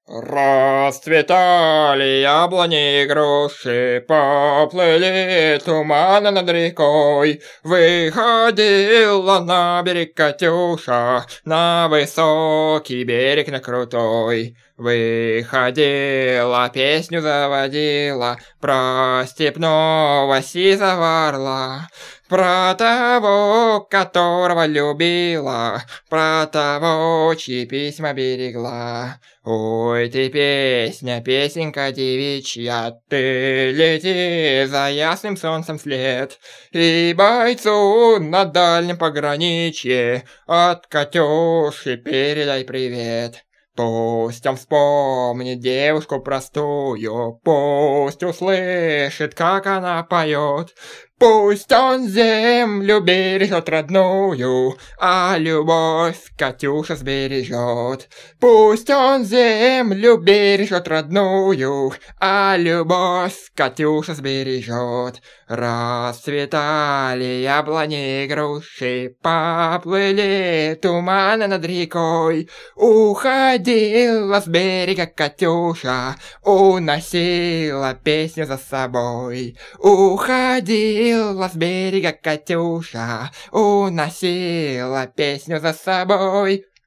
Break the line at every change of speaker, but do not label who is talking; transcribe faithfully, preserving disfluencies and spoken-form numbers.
Расцветали яблони и груши, поплыли туманы над рекой. Выходила на берег Катюша, на высокий берег, на крутой. Выходила, песню заводила, про степного сизого орла. Про того, которого любила, про того, чьи письма берегла. Ой, ты песня, песенка девичья, ты лети за ясным солнцем вслед, и бойцу на дальнем пограничье от Катюши передай привет. Пусть он вспомнит девушку простую, пусть услышит, как она поет. Пусть он землю бережет родную, а любовь Катюша сбережет. Пусть он землю бережет родную, а любовь Катюша сбережет. Расцветали яблони и груши, поплыли туманы над рекой. Уходила с берега Катюша, уносила песню за собой. Уходила с берега Катюша, уносила песню за собой.